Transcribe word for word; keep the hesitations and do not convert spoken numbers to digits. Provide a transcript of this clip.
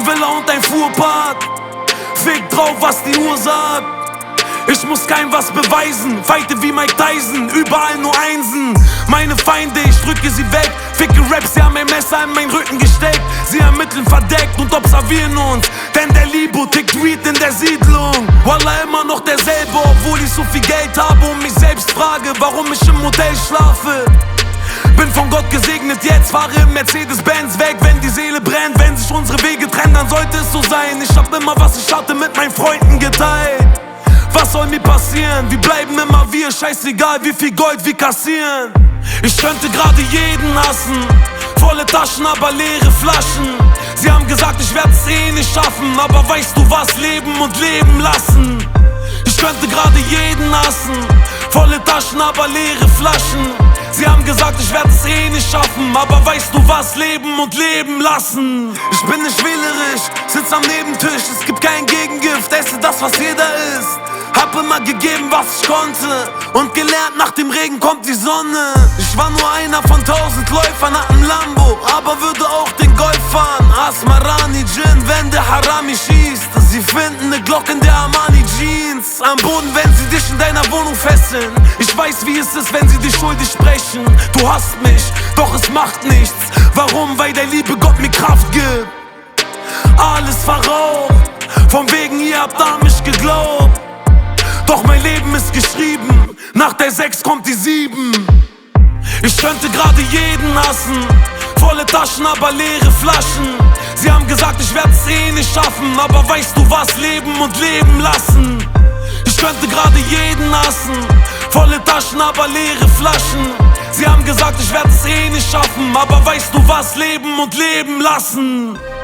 Villa und ein Fuhrpark. Fick drauf, was die Uhr sagt. Ich muss keinem was beweisen, fighte wie Mike Tyson, überall nur Einsen. Meine Feinde, ich drücke sie weg. Ficke Raps, sie haben ein Messer in meinen Rücken gesteckt. Sie ermitteln verdeckt und observieren uns, denn der Libo tickt Weed in der Siedlung. Wallah, immer noch derselbe, obwohl ich so viel Geld habe und mich selbst frage, warum ich im Hotel schlafe. Bin von Gott gesegnet, jetzt fahre im Mercedes-Benz weg, wenn die Seele brennt. Wenn sich unsere Wege trennen, dann sollte es so sein. Ich hab immer, was ich hatte, mit meinen Freunden geteilt. Was soll mir passieren? Wir bleiben immer wir, scheißegal wie viel Gold wir kassieren. Ich könnte gerade jeden hassen, volle Taschen, aber leere Flaschen. Sie haben gesagt, ich werd's eh nicht schaffen, aber weißt du was, leben und leben lassen. Ich könnte gerade jeden hassen, volle Taschen, aber leere Flaschen. Sie haben gesagt, ich werd's eh nicht schaffen, aber weißt du was, leben und leben lassen. Ich bin nicht wählerisch, sitz am Nebentisch, es gibt kein Gegengift, esse das, was jeder isst. Hab immer gegeben, was ich konnte und gelernt, nach dem Regen kommt die Sonne. Ich war nur einer von tausend Läufern, hab ein Lambo, aber würde auch den Golf fahren. Asmarani Gin, wenn der Harami schießt. Sie finden ne Glock in der Armani Jeans. Am Boden, wenn sie dich in deiner Wohnung fesseln. Ich weiß, wie es ist, wenn sie dich schuldig sprechen. Du hasst mich, doch es macht nichts. Warum? Weil der liebe Gott mir Kraft gibt. Alles verraucht, von wegen ihr habt an mich geglaubt. Doch mein Leben ist geschrieben, nach der sechs kommt die sieben. Ich könnte gerade jeden hassen, volle Taschen, aber leere Flaschen. Sie haben gesagt, ich werd's eh nicht schaffen, aber weißt du was, leben und leben lassen. Ich könnte gerade jeden hassen, volle Taschen, aber leere Flaschen. Sie haben gesagt, ich werd's eh nicht schaffen, aber weißt du was, leben und leben lassen.